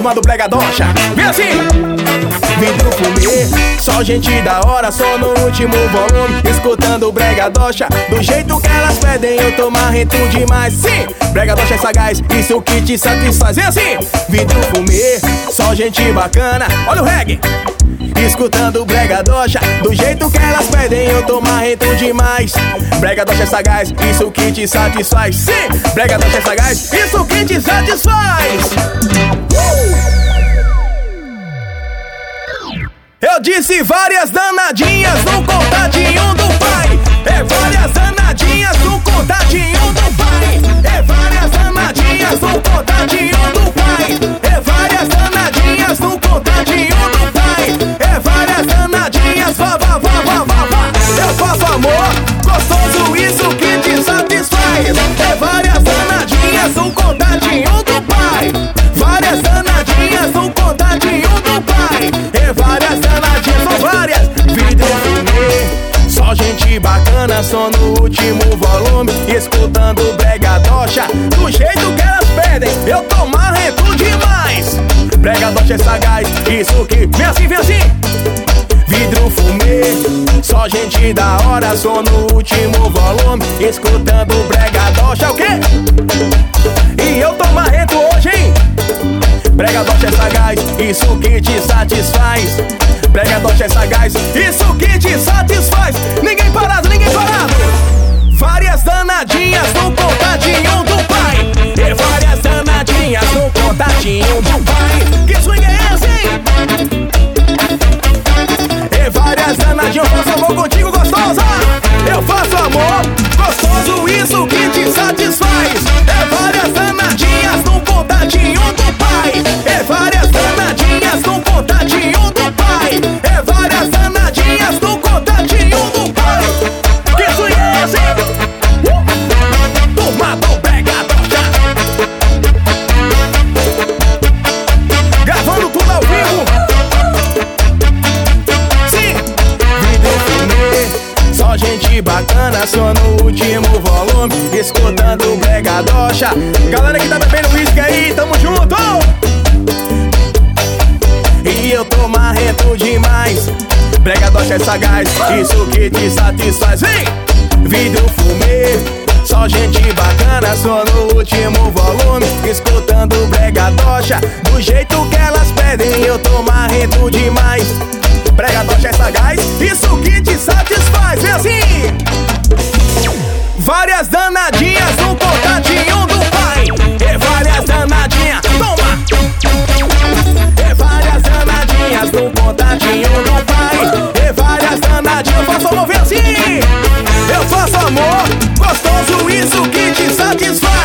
turma do Bregadocha. Vem assim! Vidro fumê, só gente da hora, só no último volume, escutando o Bregadocha. Do jeito que elas pedem, eu tô marrento demais. Sim, Bregadocha é sagaz, isso que te satisfaz. Vem assim! Vidro fumê, só gente bacana, olha o reggae. Escutando o Bregadocha, do jeito que elas pedem, eu tô marrento demais. Bregadocha é sagaz, isso que te satisfaz. Sim, Bregadocha é sagaz, isso que te satisfaz. Eu disse várias danadinhas no contatinho do pai. É várias danadinhas no contatinho do pai. É várias danadinhas no contatinho do pai. É várias danadinhas no contatinho do pai. É várias danadinhas, vá, vá, vá, vá, vá, vá. Eu faço amor, gostoso, isso que te satisfaz. É várias danadinhas no contatinho do pai. Várias danadinhas no contatinho do pai. É várias danadinhas, são várias. Vidro fumê, só gente bacana, só no último volume, escutando o Bregadocha. Do jeito que elas pedem, eu tô marrento demais. Bregadocha é sagaz, isso que... Vem assim, vem assim! Vidro fumê, só gente da hora, só no último volume, escutando o Bregadocha. O quê? E eu tô marrento hoje, hein? Bregadocha é sagaz, isso que te satisfaz. Bregadocha é sagaz, isso que te satisfaz. Ninguém parado, ninguém parado. Várias danadinhas no contatinho do pai. E várias danadinhas no contatinho do pai. Que swing é esse, hein? E várias danadinhas, eu faço amor contigo, gostosa. Eu faço amor, gostoso, isso que te satisfaz. É várias danadinhas no contatinho do pai. É várias danadinhas no contatinho do pai. É várias danadinhas no contatinho do pai. Que swing é esse? Turma do Bregadocha. Gravando tudo ao vivo. Sim. Vidro fumê, só gente bacana, só no último volume, escutando o Bregadocha. Galera que tá bebendo whisky aí, tamo junto. E eu tô marrento demais. Bregadocha é sagaz, isso que te satisfaz. Vem! Vidro fumê, só gente bacana, só no último volume, escutando o Bregadocha. Do jeito que elas pedem, eu tô marrento demais. Bregadocha é sagaz, isso que te satisfaz. Vem assim! Várias danadinhas no contatinho do pai. E várias danadinhas, toma! E várias danadinhas no contatinho do pai. E várias danadinhas, eu faço amor, vem assim! Eu faço amor, gostoso, isso que te satisfaz.